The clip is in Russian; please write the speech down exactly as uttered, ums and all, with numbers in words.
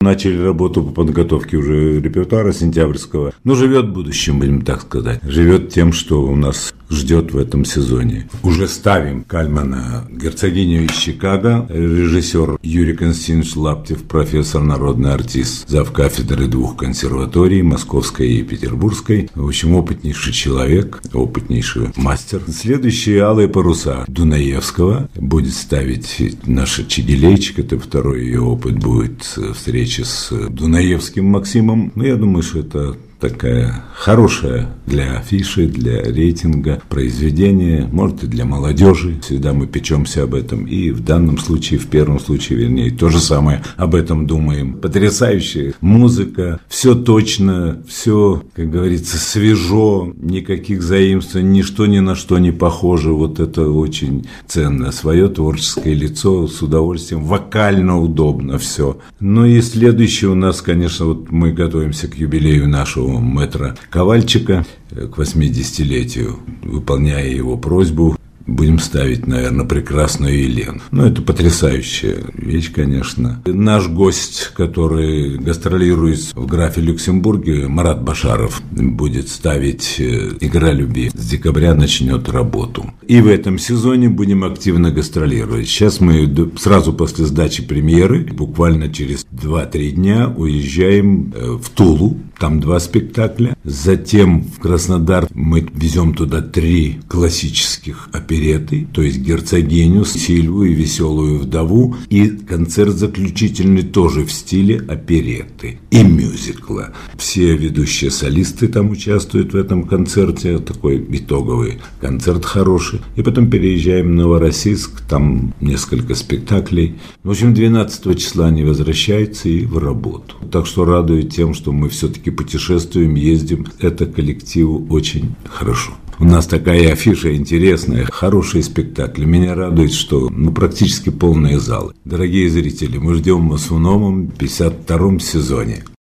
Начали работу по подготовке уже репертуара сентябрьского. Но живет будущим, будем так сказать. Живет тем, что у нас ждет в этом сезоне. Уже ставим Кальмана «Герцогиню из Чикаго». Режиссер Юрий Константинович Лаптев, профессор, народный артист, завкафедры двух консерваторий, Московской и Петербургской. В общем, опытнейший человек, опытнейший мастер. Следующие «Алые паруса» Дунаевского будет ставить наша Чигилейчик. Это второй ее опыт будет встречи с Дунаевским Максимом. Но я думаю, что это такая хорошая для афиши, для рейтинга произведение, может и для молодежи. Всегда мы печемся об этом. И в данном случае, в первом случае, вернее, то же самое об этом думаем. Потрясающая музыка, все точно, все, как говорится, свежо, никаких заимствований, ничто ни на что не похоже. Вот это очень ценно. Свое творческое лицо с удовольствием, вокально удобно все. Ну и следующее у нас, конечно, вот мы готовимся к юбилею нашего мэтра Ковальчика, к восьмидесятилетию, выполняя его просьбу, будем ставить, наверное, «Прекрасную Елену». Ну, это потрясающая вещь, конечно. Наш гость, который гастролирует в графе Люксембурге, Марат Башаров, будет ставить «Игра любви». С декабря начнет работу. И в этом сезоне будем активно гастролировать. Сейчас мы сразу после сдачи премьеры, буквально через два-три дня, уезжаем в Тулу. Там два спектакля. Затем в Краснодар мы везем туда три классических оперетты, то есть «Герцогиню», «Сильву» и «Веселую вдову». И концерт заключительный тоже в стиле оперетты и мюзикла. Все ведущие солисты там участвуют в этом концерте. Такой итоговый концерт хороший. И потом переезжаем в Новороссийск. Там несколько спектаклей. В общем, двенадцатого числа они возвращаются и в работу. Так что радует тем, что мы все-таки путешествуем, ездим. Это коллективу очень хорошо. У нас такая афиша интересная, хорошие спектакли. Меня радует, что ну, практически полные залы. Дорогие зрители, мы ждем вас в новом пятьдесят втором сезоне.